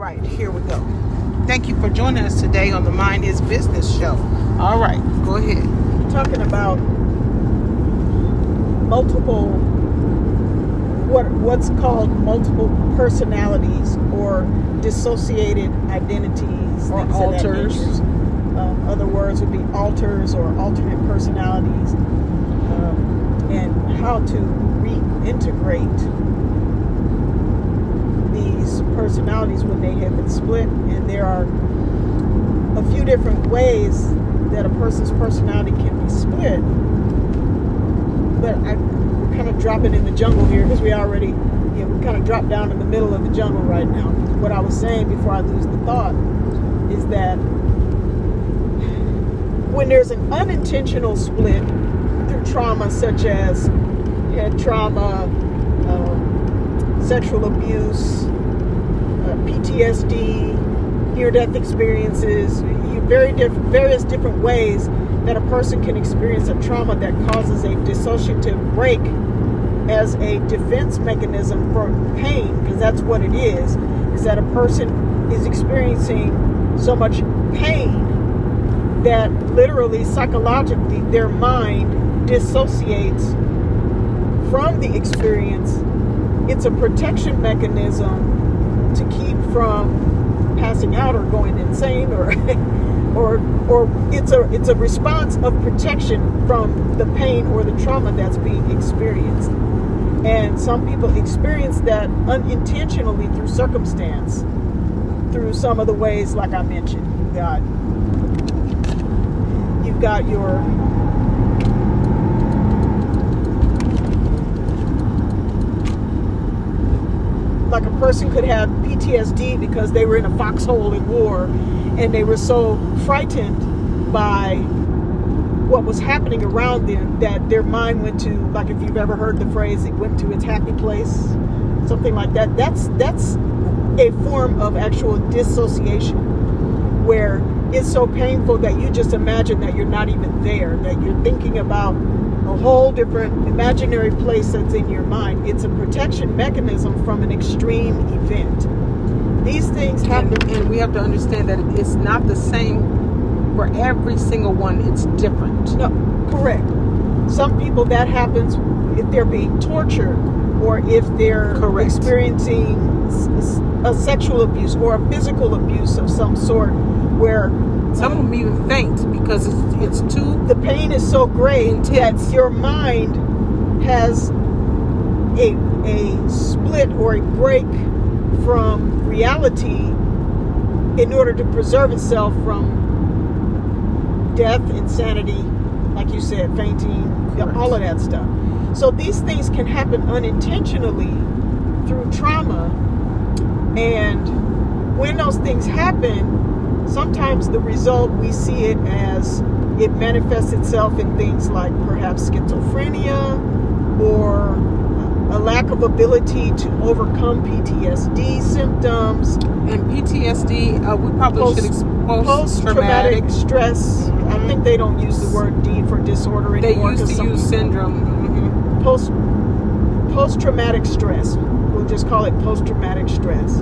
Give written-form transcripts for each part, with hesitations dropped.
right, here we go. Thank you for joining us today on the Mind is Business show. All right, go ahead. Talking about multiple, what's called multiple personalities or dissociated identities. Or alters. Other words would be alters or alternate personalities. And how to reintegrate these personalities when they have been split. And there are a few different ways that a person's personality can be split. But we're kind of dropping in the jungle here because we already, we kind of dropped down in the middle of the jungle right now. What I was saying before I lose the thought is that when there's an unintentional split through trauma, such as head trauma, sexual abuse, PTSD, near-death experiences, various different ways that a person can experience a trauma that causes a dissociative break as a defense mechanism for pain, because that's what it is that a person is experiencing so much pain that literally, psychologically, their mind dissociates from the experience. It's a protection mechanism to keep from passing out or going insane, or it's a response of protection from the pain or the trauma that's being experienced. And some people experience that unintentionally through circumstance, through some of the ways like I mentioned. You've got your like a person could have PTSD because they were in a foxhole in war and they were so frightened by what was happening around them that their mind went to, like if you've ever heard the phrase, it went to its happy place, something like that. That's a form of actual dissociation, where it's so painful that you just imagine that you're not even there, that you're thinking about a whole different imaginary place that's in your mind. It's a protection mechanism from an extreme event. These things happen. And we have to understand that it's not the same for every single one. It's different. No, correct. Some people that happens if they're being tortured or if they're experiencing a sexual abuse or a physical abuse of some sort, where some of them even faint because it's too... The pain is so great intense that your mind has a split or a break from reality in order to preserve itself from death, insanity, like you said, fainting, all of that stuff. So these things can happen unintentionally through trauma. And when those things happen, sometimes the result, we see it as it manifests itself in things like perhaps schizophrenia or a lack of ability to overcome PTSD symptoms. And PTSD, we probably should expose post-traumatic stress. Mm-hmm. I think they don't use the word D for disorder anymore. They used to use syndrome. Mm-hmm. Post-traumatic stress. We'll just call it post-traumatic stress.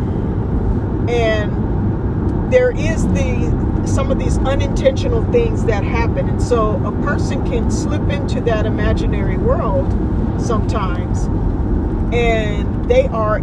And there is some of these unintentional things that happen. And so a person can slip into that imaginary world sometimes, and they are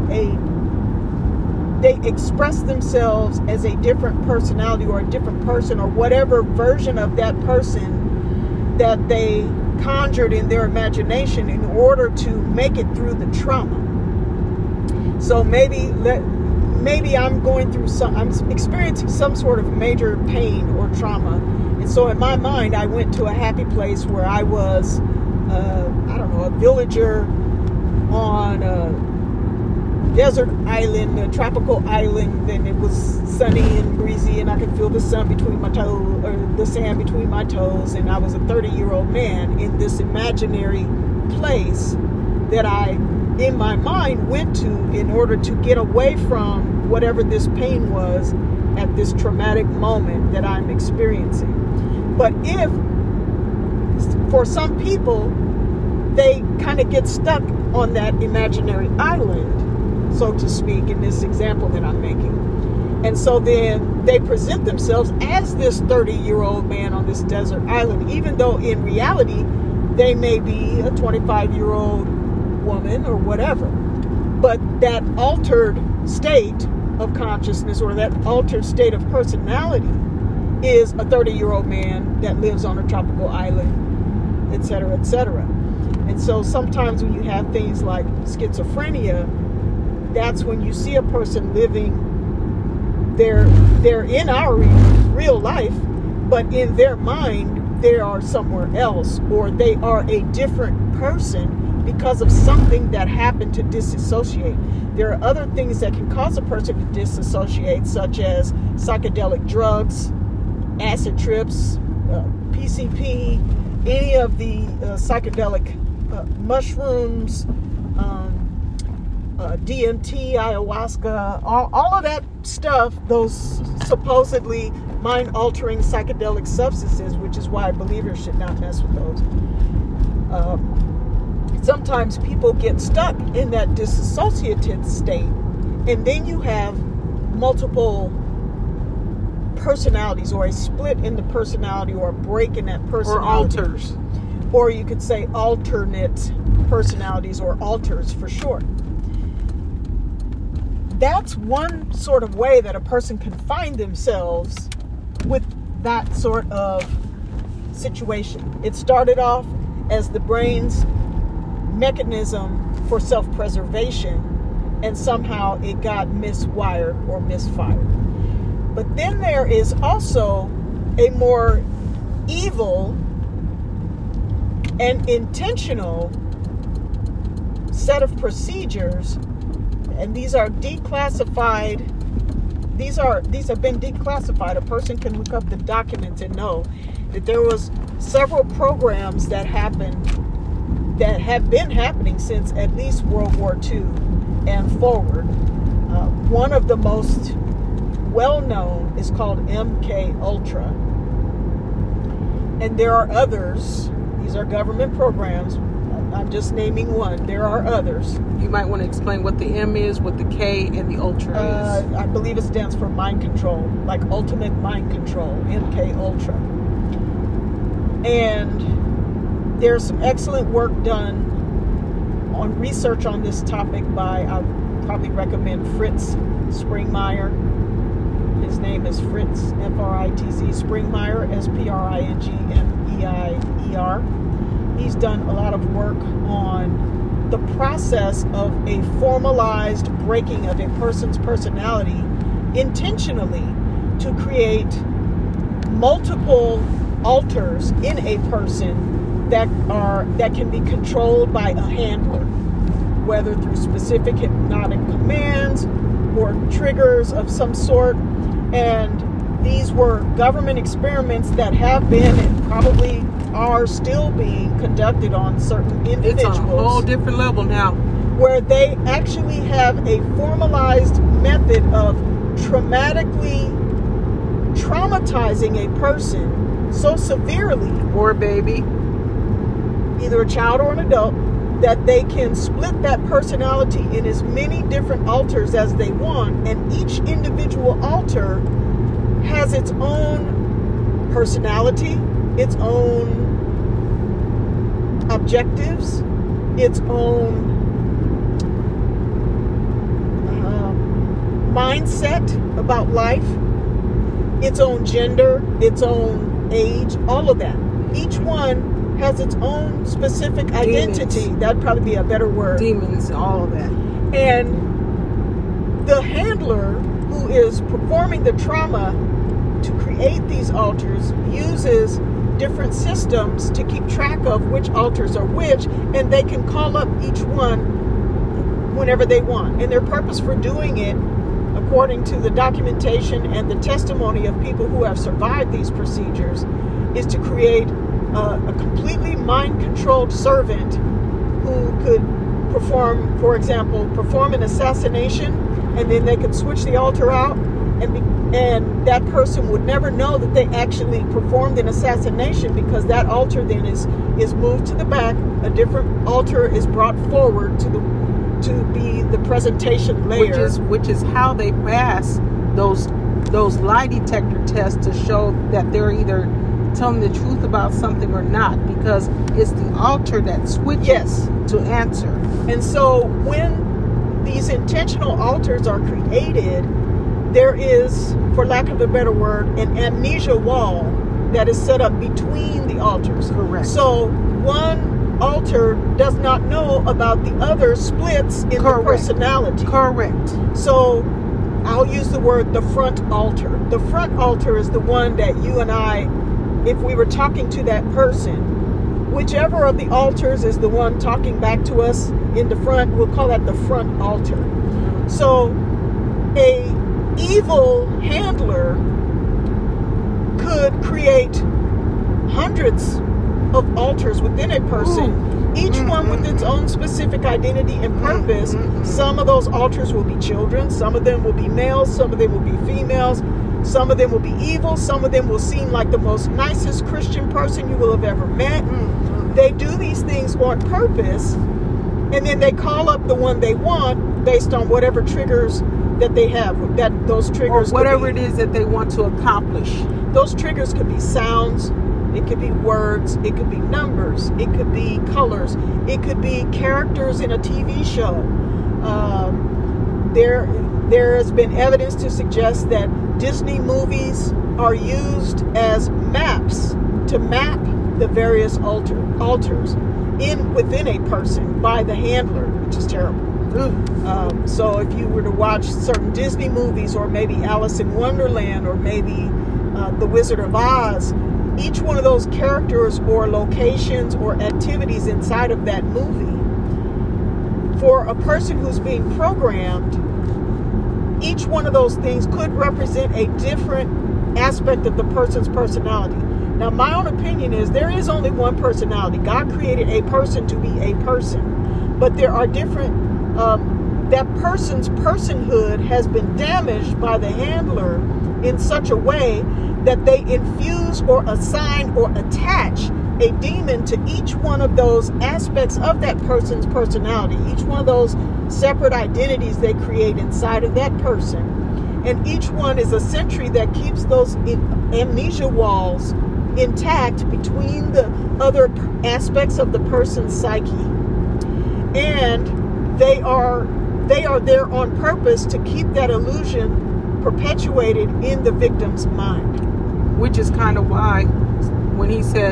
they express themselves as a different personality or a different person or whatever version of that person that they conjured in their imagination in order to make it through the trauma. So maybe I'm going through I'm experiencing some sort of major pain or trauma. And so in my mind, I went to a happy place where I was, a villager on a desert island, a tropical island, and it was sunny and breezy, and I could feel the sun between my toes, or the sand between my toes, and I was a 30-year-old man in this imaginary place that I, in my mind, went to in order to get away from whatever this pain was at this traumatic moment that I'm experiencing. But if, for some people, they kind of get stuck on that imaginary island, so to speak, in this example that I'm making. And so then they present themselves as this 30-year-old man on this desert island, even though in reality they may be a 25-year-old woman or whatever. But that altered state of consciousness, or that altered state of personality, is a 30-year-old man that lives on a tropical island, etc., etc. And so sometimes when you have things like schizophrenia, that's when you see a person living they're in our real life, but in their mind they are somewhere else, or they are a different person because of something that happened to disassociate. There are other things that can cause a person to disassociate, such as psychedelic drugs, acid trips, PCP, any of the psychedelic mushrooms, DMT, ayahuasca, all of that stuff, those supposedly mind-altering psychedelic substances, which is why believers should not mess with those. Sometimes people get stuck in that disassociative state, and then you have multiple personalities, or a split in the personality, or a break in that personality. Or alters. Or you could say alternate personalities, or alters for short. That's one sort of way that a person can find themselves with that sort of situation. It started off as the brain's mechanism for self-preservation, and somehow it got miswired or misfired. But then there is also a more evil and intentional set of procedures, and these are declassified. These have been declassified. A person can look up the documents and know that there was several programs that happened, that have been happening since at least World War II and forward. One of the most well-known is called MK Ultra, and there are others. These are government programs. I'm just naming one. There are others. You might want to explain what the M is, what the K and the Ultra is. I believe it stands for mind control, like ultimate mind control, MK Ultra. And there's some excellent work done on research on this topic by, I would probably recommend Fritz Springmeier. His name is Fritz, F-R-I-T-Z, Springmeier, S-P-R-I-N-G-M-E-I-E-R. He's done a lot of work on the process of a formalized breaking of a person's personality intentionally to create multiple alters in a person that can be controlled by a handler, whether through specific hypnotic commands or triggers of some sort. And these were government experiments that have been and probably are still being conducted on certain individuals. It's on a whole different level now, where they actually have a formalized method of traumatizing a person so severely, or a baby, either a child or an adult, that they can split that personality in as many different alters as they want, and each individual alter has its own personality, its own objectives, its own mindset about life, its own gender, its own age, all of that. Each one has its own specific identity. Demons. That'd probably be a better word. Demons, all of that. And the handler who is performing the trauma to create these alters uses different systems to keep track of which alters are which, and they can call up each one whenever they want. And their purpose for doing it, according to the documentation and the testimony of people who have survived these procedures, is to create a completely mind-controlled servant who could perform, for example, perform an assassination, and then they could switch the alter out, and that person would never know that they actually performed an assassination, because that alter then is moved to the back. A different alter is brought forward to to be the presentation layer. Which is how they pass those lie detector tests to show that they're either telling the truth about something or not, because it's the altar that switches to answer. And so when these intentional altars are created, there is, for lack of a better word, an amnesia wall that is set up between the altars. Correct. So one altar does not know about the other splits in the personality. Correct. So I'll use the word the front altar. The front altar is the one that you and I, if we were talking to that person, whichever of the altars is the one talking back to us in the front, we'll call that the front altar. So a evil handler could create hundreds of altars within a person, each one with its own specific identity and purpose. Some of those altars will be children, some of them will be males, some of them will be females, some of them will be evil, some of them will seem like the most nicest Christian person you will have ever met. They do these things on purpose, and then they call up the one they want based on whatever triggers that they have, that those triggers, or whatever it is that they want to accomplish. Those triggers could be sounds, it could be words, it could be numbers, it could be colors, it could be characters in a TV show. There has been evidence to suggest that Disney movies are used as maps to map the various altars within a person by the handler, which is terrible. So if you were to watch certain Disney movies, or maybe Alice in Wonderland, or maybe The Wizard of Oz, each one of those characters or locations or activities inside of that movie, for a person who's being programmed, each one of those things could represent a different aspect of the person's personality. Now, my own opinion is there is only one personality. God created a person to be a person, but there are different, that person's personhood has been damaged by the handler in such a way that they infuse or assign or attach a demon to each one of those aspects of that person's personality, each one of those separate identities they create inside of that person. And each one is a sentry that keeps those amnesia walls intact between the other aspects of the person's psyche. And they are there on purpose to keep that illusion perpetuated in the victim's mind. Which is kind of why when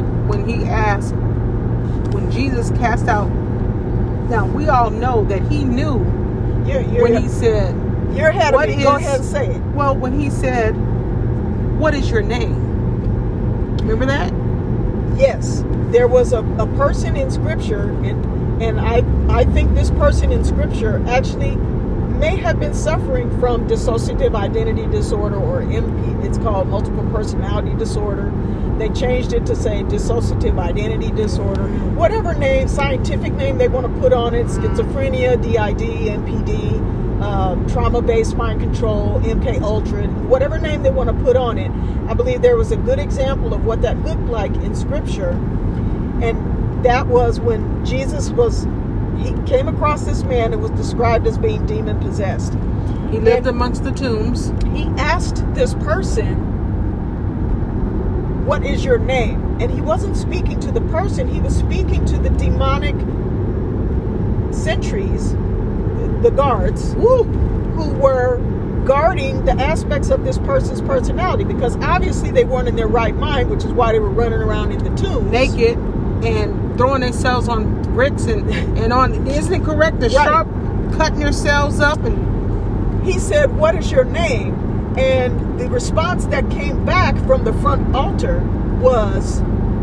Jesus cast out, now we all know that he knew he said, you're ahead of me. Go ahead and say it. Well, when he said, "What is your name?" Remember that? Yes. There was a person in Scripture, and I think this person in Scripture actually may have been suffering from dissociative identity disorder, or MP. It's called multiple personality disorder. They changed it to say dissociative identity disorder. Whatever name, scientific name they want to put on it, schizophrenia, DID, NPD, trauma-based mind control, MK Ultra, whatever name they want to put on it. I believe there was a good example of what that looked like in Scripture. And that was when Jesus he came across this man that was described as being demon-possessed. He lived amongst the tombs. He asked this person, "What is your name?" And he wasn't speaking to the person. He was speaking to the demonic sentries, the guards, who were guarding the aspects of this person's personality, because obviously they weren't in their right mind, which is why they were running around in the tombs naked and throwing themselves on bricks and on, isn't it correct, the sharp, cutting yourselves up. And he said, "What is your name?" And the response that came back from the front altar was,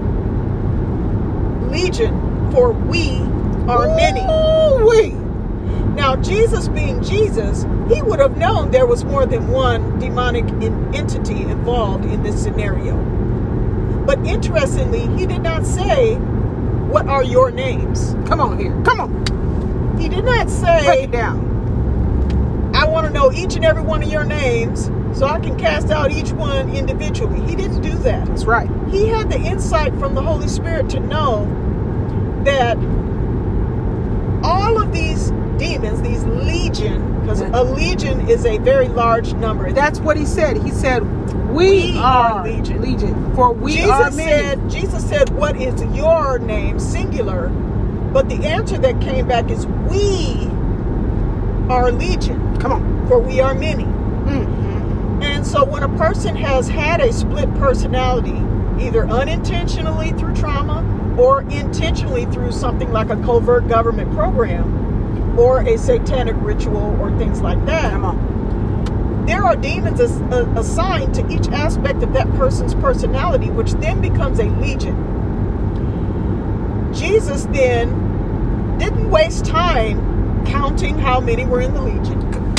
"Legion, for we are many." Now, Jesus being Jesus, he would have known there was more than one demonic entity involved in this scenario. But interestingly, he did not say, "What are your names?" Come on here. Come on. He did not say, break it down. "I want to know each and every one of your names so I can cast out each one individually." He didn't do that. That's right. He had the insight from the Holy Spirit to know that all of these demons, these legion, because a legion is a very large number. That's what he said. He said, we are legion, for we are many. Jesus said, what is your name, singular? But the answer that came back is, we are legion. Come on. For we are many. Mm-hmm. And so when a person has had a split personality, either unintentionally through trauma or intentionally through something like a covert government program or a satanic ritual or things like that, there are demons assigned to each aspect of that person's personality, which then becomes a legion. Jesus then didn't waste time counting how many were in the legion.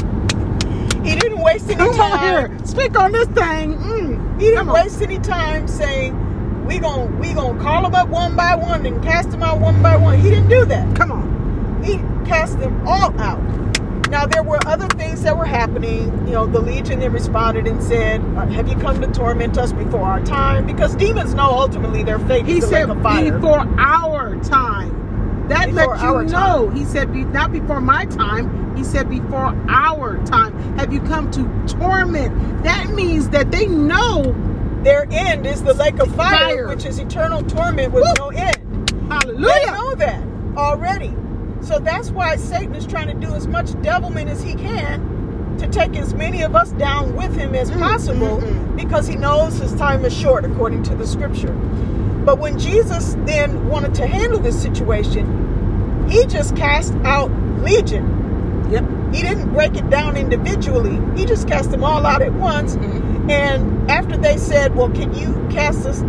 He didn't waste any time. Come on here. Speak on this thing. He didn't waste any time saying, we gonna call them up one by one and cast them out one by one. He didn't do that. Come on. He cast them all out. Now, there were other things that were happening. You know, the legion then responded and said, have you come to torment us before our time? Because demons know ultimately their fate is the lake of fire. He said, before our time. That lets you know. He said, not before my time. He said, before our time. Have you come to torment? That means that they know their end is the lake of fire, which is eternal torment with no end. Hallelujah. They know that already. So that's why Satan is trying to do as much devilment as he can to take as many of us down with him as possible, because he knows his time is short, according to the scripture. But when Jesus then wanted to handle this situation, he just cast out legion. Yep. He didn't break it down individually. He just cast them all out at once. And after they said, well, can you cast us,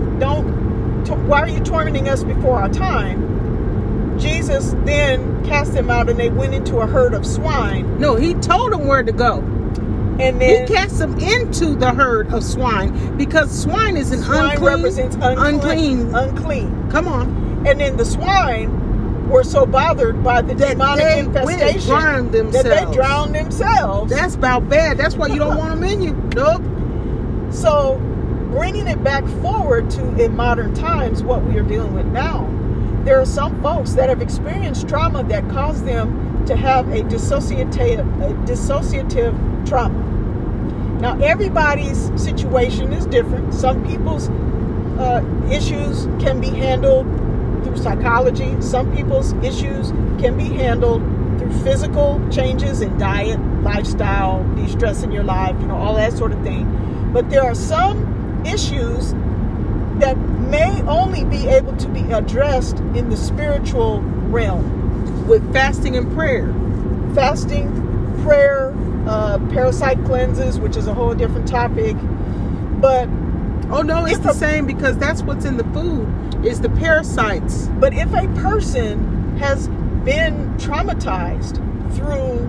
why are you tormenting us before our time? Jesus then cast them out, and they went into a herd of swine. No, he told them where to go. And then he cast them into the herd of swine, because swine is swine represents unclean. Come on. And then the swine were so bothered by the demonic infestation that they drowned themselves. That's about bad. That's why you don't want them in you. Nope. So bringing it back forward to in modern times, what we are dealing with now, there are some folks that have experienced trauma that caused them to have a dissociative trauma. Now, everybody's situation is different. Some people's issues can be handled through psychology. Some people's issues can be handled through physical changes in diet, lifestyle, de-stressing your life, all that sort of thing. But there are some issues that may only be able to be addressed in the spiritual realm with fasting and prayer. Fasting, prayer, parasite cleanses, which is a whole different topic. But it's the same, because that's what's in the food is the parasites. But if a person has been traumatized through,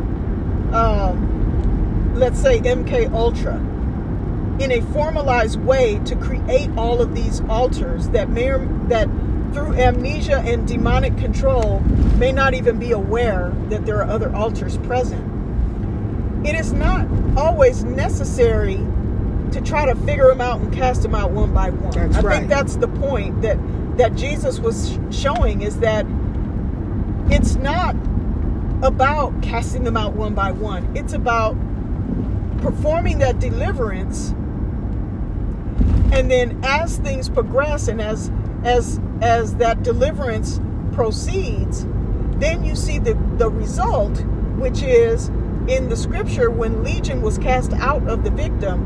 let's say, MK Ultra, in a formalized way to create all of these altars that through amnesia and demonic control may not even be aware that there are other altars present. It is not always necessary to try to figure them out and cast them out one by one. I think that's the point that Jesus was showing, is that it's not about casting them out one by one. It's about performing that deliverance. And then as things progress and as that deliverance proceeds, then you see the result, which is in the scripture, when legion was cast out of the victim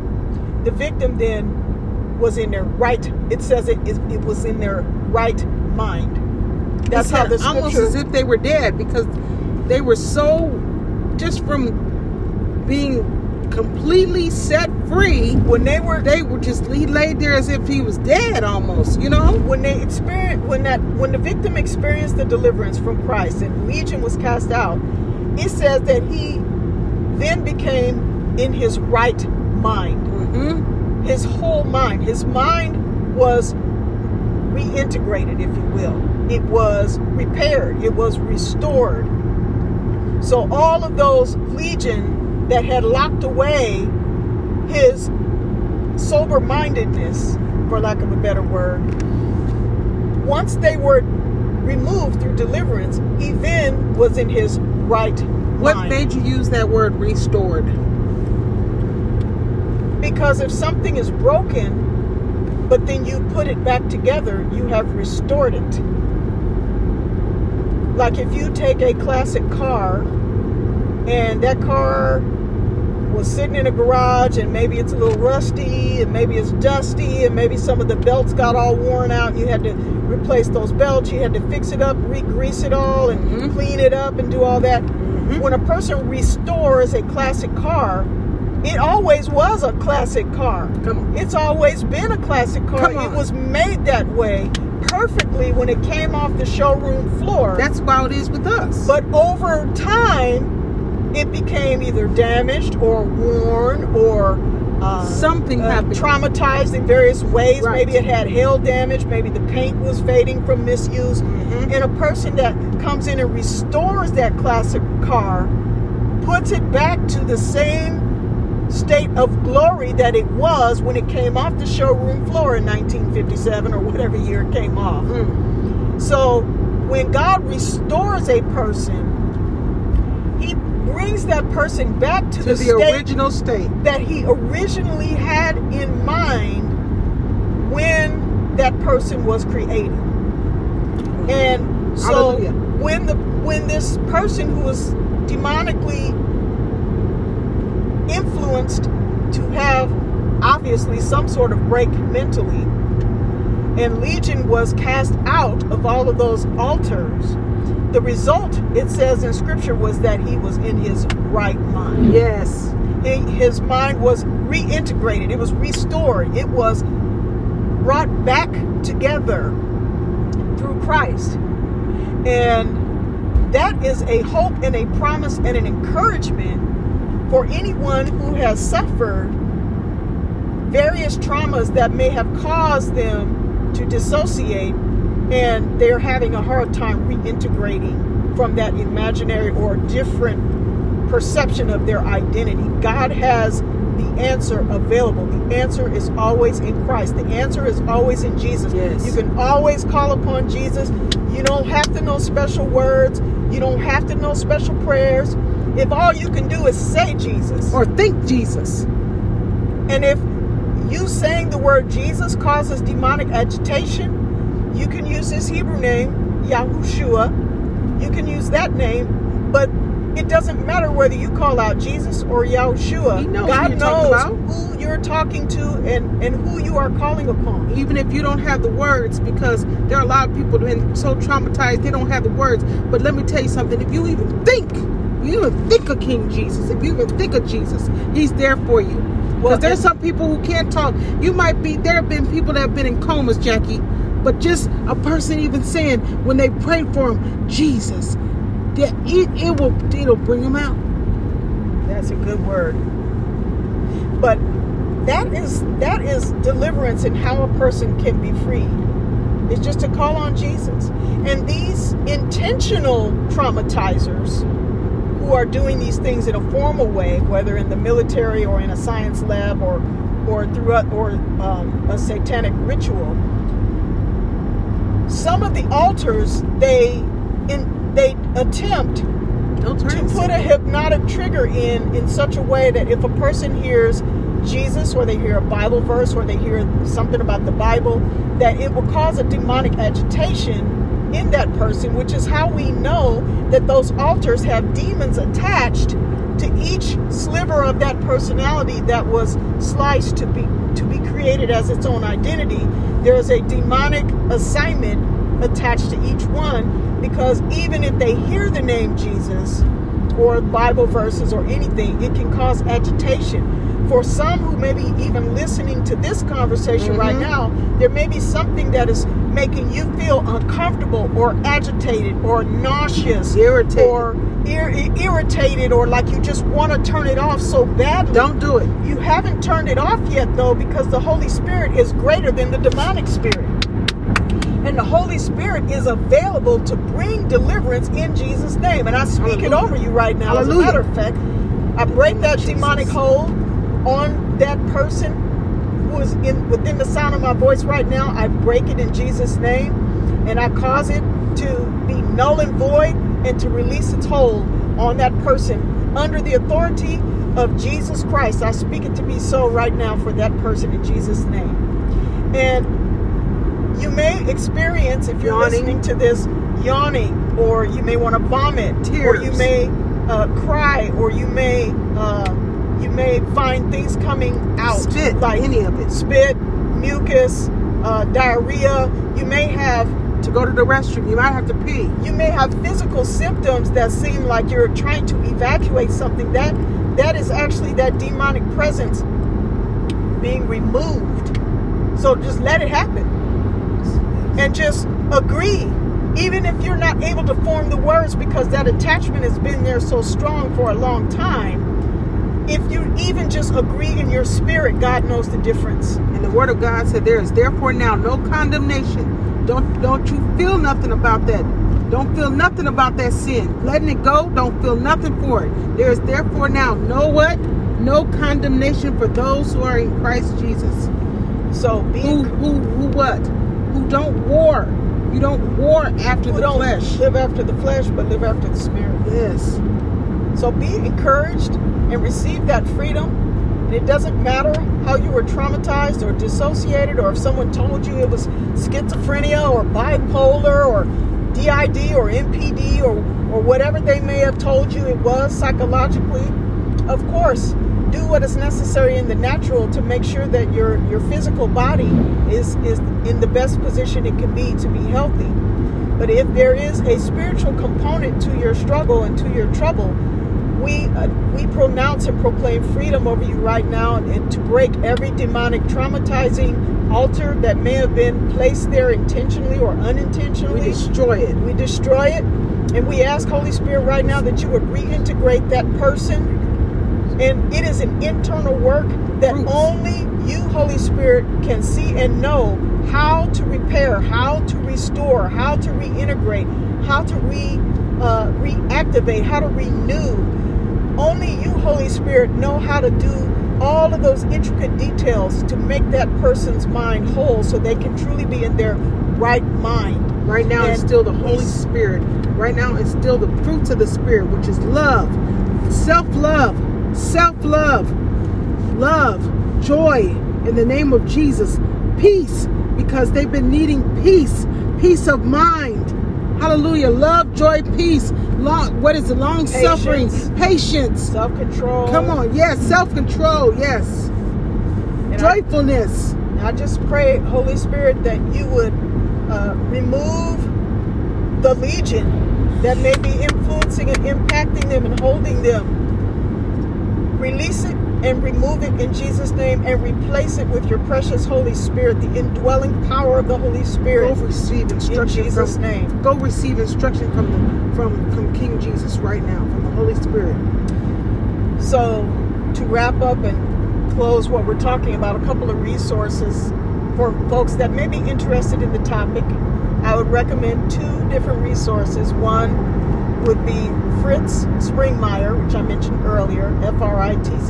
then was in their right. It says it was in their right mind. That's how the scripture. Almost as if they were dead, because they were so, just from being completely set free, when they were just, he laid there as if he was dead almost, when the victim experienced the deliverance from Christ and legion was cast out, it says that he then became in his right mind. His whole mind, his mind was reintegrated, if you will. It was repaired, it was restored. So all of those legion that had locked away his sober-mindedness, for lack of a better word, once they were removed through deliverance, he then was in his right mind. What made you use that word restored? Because if something is broken, but then you put it back together, you have restored it. Like if you take a classic car, and that car was sitting in a garage, and maybe it's a little rusty, and maybe it's dusty, and maybe some of the belts got all worn out, and you had to replace those belts, you had to fix it up, re-grease it all, and clean it up, and do all that. When a person restores a classic car, it always was a classic car. It's always been a classic car. It was made that way perfectly when it came off the showroom floor. That's how it is with us. But over time, it became either damaged or worn or something happened. Traumatized in various ways. Right. Maybe it had hail damage. Maybe the paint was fading from misuse. And a person that comes in and restores that classic car, puts it back to the same state of glory that it was when it came off the showroom floor in 1957 or whatever year it came off. So when God restores a person, he brings that person back to the original state that he originally had in mind when that person was created. And so when this person who was demonically influenced to have obviously some sort of break mentally, and Legion was cast out of all of those altars, the result, it says in scripture, was that he was in his right mind. Yes. His mind was reintegrated. It was restored. It was brought back together through Christ. And that is a hope and a promise and an encouragement for anyone who has suffered various traumas that may have caused them to dissociate, and they're having a hard time reintegrating from that imaginary or different perception of their identity. God has the answer available. The answer is always in Christ. The answer is always in Jesus. Yes. You can always call upon Jesus. You don't have to know special words. You don't have to know special prayers. If all you can do is say Jesus. Or think Jesus. And if you saying the word Jesus causes demonic agitation, you can use his Hebrew name, Yahushua. You can use that name, but it doesn't matter whether you call out Jesus or Yahushua. God knows who you're talking to and who you are calling upon. Even if you don't have the words, because there are a lot of people that have been so traumatized they don't have the words. But let me tell you something. If you even think of King Jesus, if you even think of Jesus, he's there for you. Because there's some people who can't talk. There have been people that have been in comas, Jackie. But just a person even saying, when they prayed for him, Jesus, that it'll bring them out. That's a good word. But that is deliverance and how a person can be freed. It's just to call on Jesus. And these intentional traumatizers who are doing these things in a formal way, whether in the military or in a science lab or a satanic ritual, some of the altars they attempt to put a hypnotic trigger in such a way that if a person hears Jesus, or they hear a Bible verse, or they hear something about the Bible, that it will cause a demonic agitation in that person, which is how we know that those altars have demons attached to each sliver of that personality that was sliced to be created as its own identity. There is a demonic assignment attached to each one, because even if they hear the name Jesus or Bible verses or anything, it can cause agitation. For some who may be even listening to this conversation right now, there may be something that is making you feel uncomfortable or agitated or nauseous, irritated, or like you just want to turn it off so badly. Don't do it. You haven't turned it off yet, though, because the Holy Spirit is greater than the demonic spirit. And the Holy Spirit is available to bring deliverance in Jesus' name. And I speak it over you right now. Hallelujah. As a matter of fact, I break that demonic hold on that person who is within the sound of my voice right now. I break it in Jesus' name, and I cause it to be null and void and to release its hold on that person under the authority of Jesus Christ. I speak it to be so right now for that person in Jesus' name. And you may experience, if you're listening to this, yawning, or you may want to vomit, tears, or you may cry, or you may find things coming out, spit, like any of it, spit, mucus, diarrhea. You may have to go to the restroom. You might have to pee. You may have physical symptoms that seem like you're trying to evacuate something. That is actually that demonic presence being removed. So just let it happen. And just agree. Even if you're not able to form the words because that attachment has been there so strong for a long time, if you even just agree in your spirit, God knows the difference. And the Word of God said, there is therefore now no condemnation. Don't you feel nothing about that. Don't feel nothing about that sin. Letting it go, don't feel nothing for it. There is therefore now no what? No condemnation for those who are in Christ Jesus. So who what? Who don't war. You don't war after the flesh. Live after the flesh, but live after the spirit. Yes. So be encouraged and receive that freedom. And it doesn't matter how you were traumatized or dissociated, or if someone told you it was schizophrenia or bipolar or DID or MPD or whatever they may have told you it was psychologically. Of course, do what is necessary in the natural to make sure that your physical body is in the best position it can be to be healthy. But if there is a spiritual component to your struggle and to your trouble, we pronounce and proclaim freedom over you right now, and to break every demonic traumatizing altar that may have been placed there intentionally or unintentionally. We destroy it. We destroy it. And we ask, Holy Spirit, right now that you would reintegrate that person. And it is an internal work that only you, Holy Spirit, can see and know how to repair, how to restore, how to reintegrate, how to reactivate, how to renew. Only you, Holy Spirit, know how to do all of those intricate details to make that person's mind whole so they can truly be in their right mind. Right now, it's still the Holy Spirit. Right now, it's still the fruits of the Spirit, which is love, self-love, love, joy, in the name of Jesus, peace, because they've been needing peace of mind. Hallelujah. Love, joy, peace. Long suffering, patience, self-control. Come on, yes, self-control, yes. And joyfulness. I just pray, Holy Spirit, that you would remove the legion that may be influencing and impacting them and holding them. Release it and remove it in Jesus' name, and replace it with your precious Holy Spirit, the indwelling power of the Holy Spirit. Go receive instruction in Jesus' name. Go receive instruction from King Jesus right now, from the Holy Spirit. So, to wrap up and close what we're talking about, a couple of resources for folks that may be interested in the topic. I would recommend 2 different resources. One would be Fritz Springmeier, which I mentioned earlier, Fritz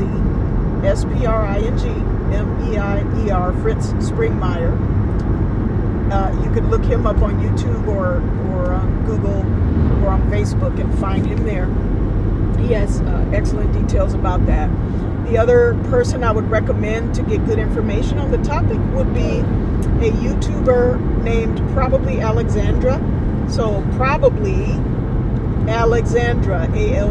Springmeier, Fritz Springmeier. You can look him up on YouTube or on Google or on Facebook and find him there. He has excellent details about that. The other person I would recommend to get good information on the topic would be a YouTuber named Probably Alexandra. So Probably Alexandra,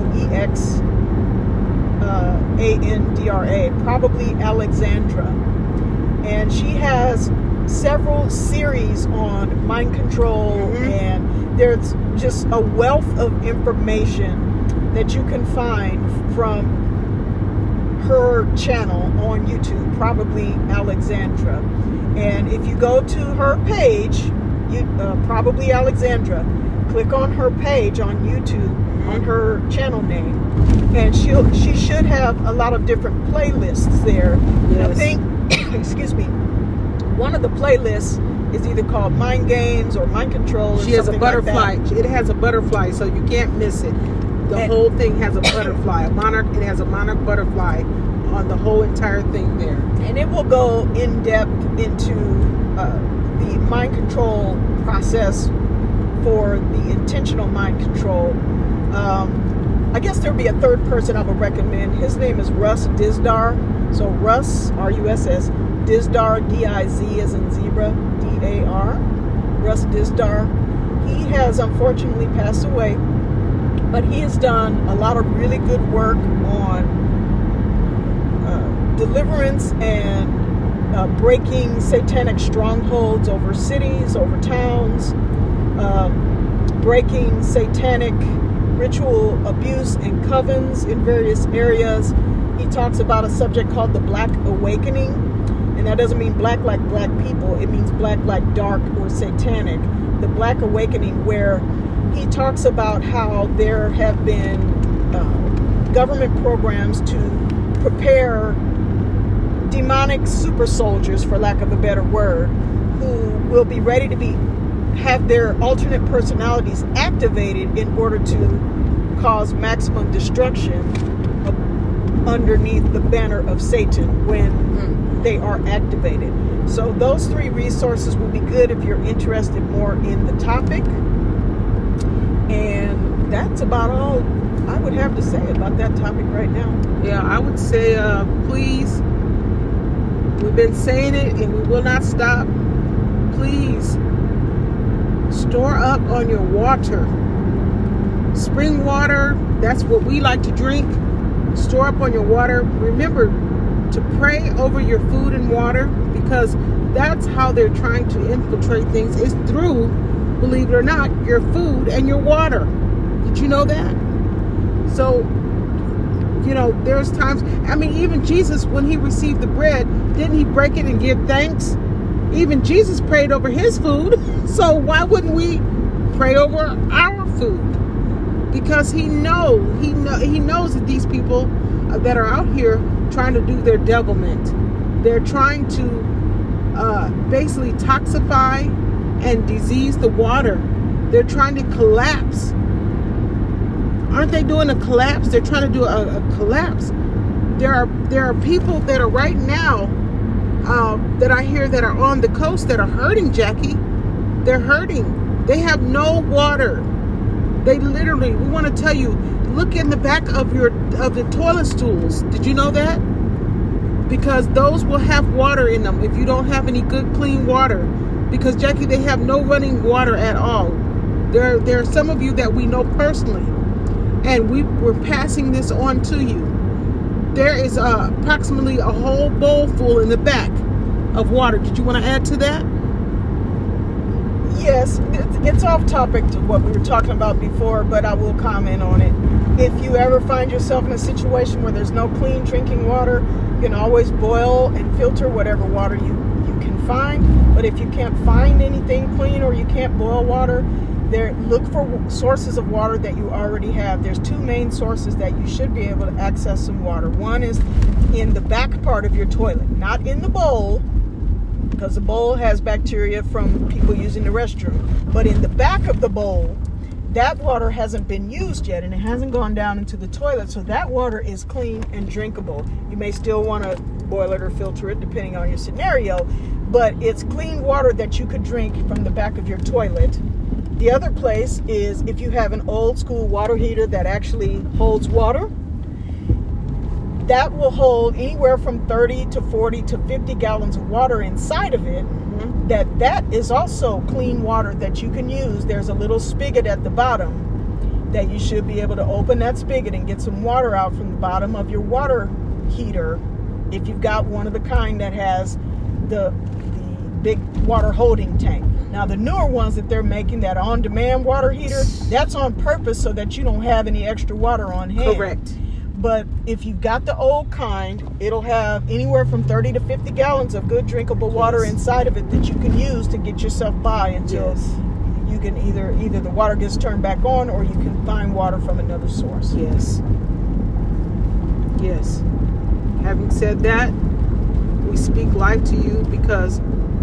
Alexandra, Probably Alexandra. And she has several series on mind control, and there's just a wealth of information that you can find from her channel on YouTube, Probably Alexandra. And if you go to her page, Probably Alexandra, click on her page on YouTube, on her channel name, and she should have a lot of different playlists there. Yes. I think, excuse me, one of the playlists is either called Mind Games or Mind Control. Or she has a butterfly. Like it has a butterfly, so you can't miss it. The whole thing has a butterfly, a monarch. It has a monarch butterfly on the whole entire thing there, and it will go in depth into the mind control process for the intentional mind control. I guess there'd be a third person I would recommend. His name is Russ Dizdar. So Russ, R-U-S-S, Dizdar, D-I-Z as in zebra, D-A-R. Russ Dizdar. He has unfortunately passed away, but he has done a lot of really good work on deliverance and breaking satanic strongholds over cities, over towns, breaking satanic ritual abuse and covens in various areas. He talks about a subject called the Black Awakening, and that doesn't mean black like black people. It means black like dark or satanic. The Black Awakening, where he talks about how there have been government programs to prepare demonic super soldiers, for lack of a better word, who will be ready to have their alternate personalities activated in order to cause maximum destruction underneath the banner of Satan when they are activated. So those three resources will be good if you're interested more in the topic. And that's about all I would have to say about that topic right now. Yeah, I would say, please, we've been saying it and we will not stop. Please, store up on your water. Spring water, that's what we like to drink. Store up on your water. Remember to pray over your food and water, because that's how they're trying to infiltrate things, is through, believe it or not, your food and your water. Did you know that? So, you know, there's times, I mean, even Jesus, when he received the bread, didn't he break it and give thanks? Even Jesus prayed over his food. So why wouldn't we pray over our food? Because he knows that these people that are out here trying to do their devilment. They're trying to basically toxify and disease the water. They're trying to collapse. Aren't they doing a collapse? They're trying to do a collapse. There are people that are right now that I hear that are on the coast that are hurting, Jackie. They're hurting. They have no water. They literally, we want to tell you, look in the back of the toilet stools. Did you know that? Because those will have water in them if you don't have any good clean water. Because, Jackie, they have no running water at all. There are some of you that we know personally, and we're passing this on to you. There is approximately a whole bowl full in the back of water. Did you want to add to that? Yes, it's off topic to what we were talking about before, but I will comment on it. If you ever find yourself in a situation where there's no clean drinking water, you can always boil and filter whatever water you can find. But if you can't find anything clean, or you can't boil water, look for sources of water that you already have. There's two main sources that you should be able to access some water. One is in the back part of your toilet, not in the bowl, because the bowl has bacteria from people using the restroom. But in the back of the bowl, that water hasn't been used yet, and it hasn't gone down into the toilet, so that water is clean and drinkable. You may still want to boil it or filter it, depending on your scenario, but it's clean water that you could drink from the back of your toilet. The other place is if you have an old school water heater that actually holds water. That will hold anywhere from 30 to 40 to 50 gallons of water inside of it. Mm-hmm. That is also clean water that you can use. There's a little spigot at the bottom that you should be able to open that spigot and get some water out from the bottom of your water heater, if you've got one of the kind that has the big water holding tank. Now, the newer ones that they're making, that on-demand water heater, that's on purpose so that you don't have any extra water on hand. Correct. But if you've got the old kind, it'll have anywhere from 30 to 50 gallons of good drinkable water inside of it that you can use to get yourself by until you can either the water gets turned back on, or you can find water from another source. Yes. Yes. Having said that, we speak life to you, because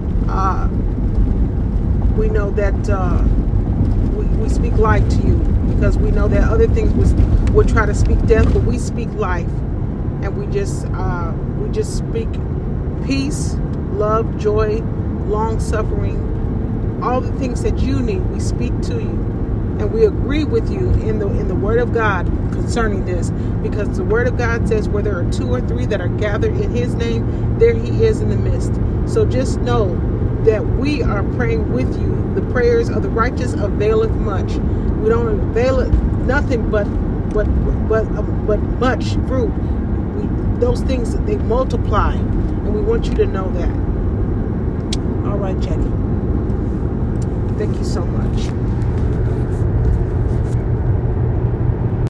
we know that we speak life to you, because we know that other things would try to speak death, but we speak life, and we just speak peace, love, joy, long suffering, all the things that you need, we speak to you. And we agree with you in the Word of God concerning this, because the Word of God says where there are 2 or 3 that are gathered in His name, there He is in the midst. So just know that we are praying with you. The prayers of the righteous availeth much. We don't avail it nothing but much fruit. Those things, they multiply, and we want you to know that. All right, Jackie. Thank you so much.